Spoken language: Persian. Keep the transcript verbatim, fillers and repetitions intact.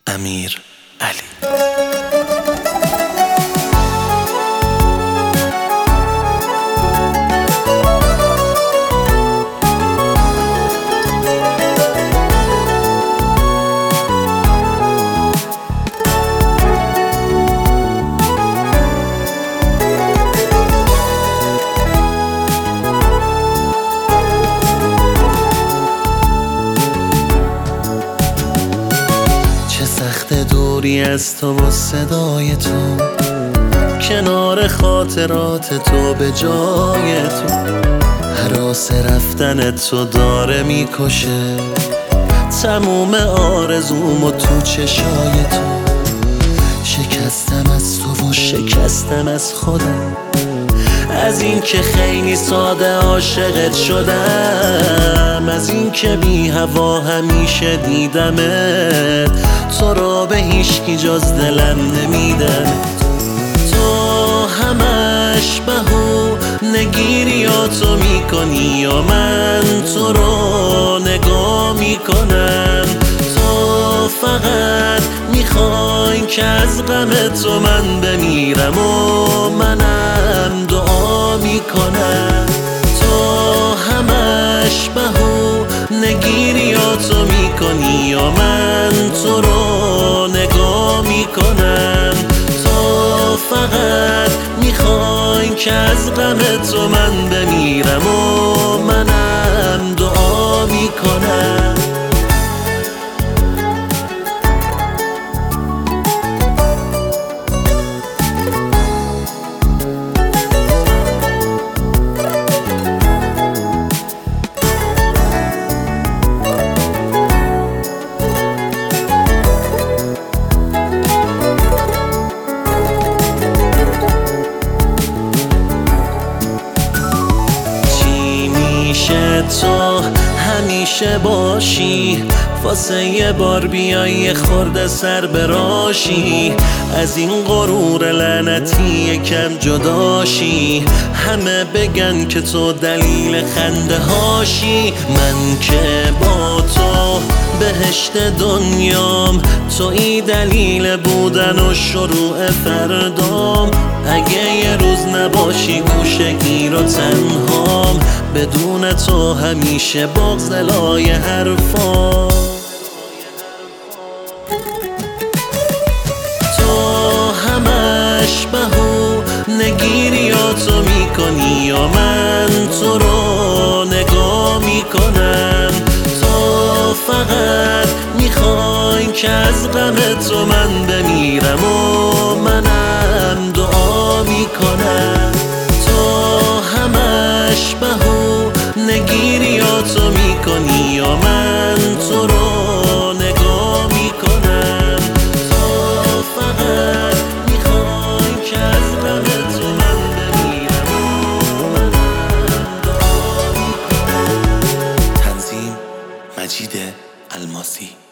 امیر علی. دوری از تو و صدای تو، کنار خاطرات تو به جای تو. هراس رفتن تو داره میکشه تموم آرزومو تو چشای تو. شکستم از تو و شکستم از خودم، از این که خیلی ساده عاشقت شدم، از این که بی هوا همیشه دیدمت، تو را به هیچکی جز دلم نمیدم. تو همش بهو نگیریاتو میکنی یا من تو رو نگاه میکنم. تو فقط میخوای که از غم تو من بمیرم و منم دعا میکنم. تو همش بهو نگیریاتو میکنی یا من تو رو نگاه میکنم. تو فقط میخوای که از غم تو من بمیرم و منم دعا میکنم. تو همیشه باشی، واسه یه بار بیای یه خورده سر براشی، از این غرور لعنتی یکم جداشی. همه بگن که تو دلیل خنده هاشی، من که با تو بهشت دنیام، تویی دلیل بودن و شروع فردام. اگه یه روز نباشی گوشگیر و تنهام، بدون تو همیشه بغض لای حرفام. تو همش بهو نگیریاتو میکنی یا من تو رو نگاه میکنم. تو فقط میخوای که از غم تو من بمیرم و منم دعا میکنم. تو همش بهو نگیریاتو میکنی یا من تو رو نگاه میکنم. تو فقط میخوای که از غم تو من بمیرم و منم دعا میکنم. تنظیم مجید الماسی.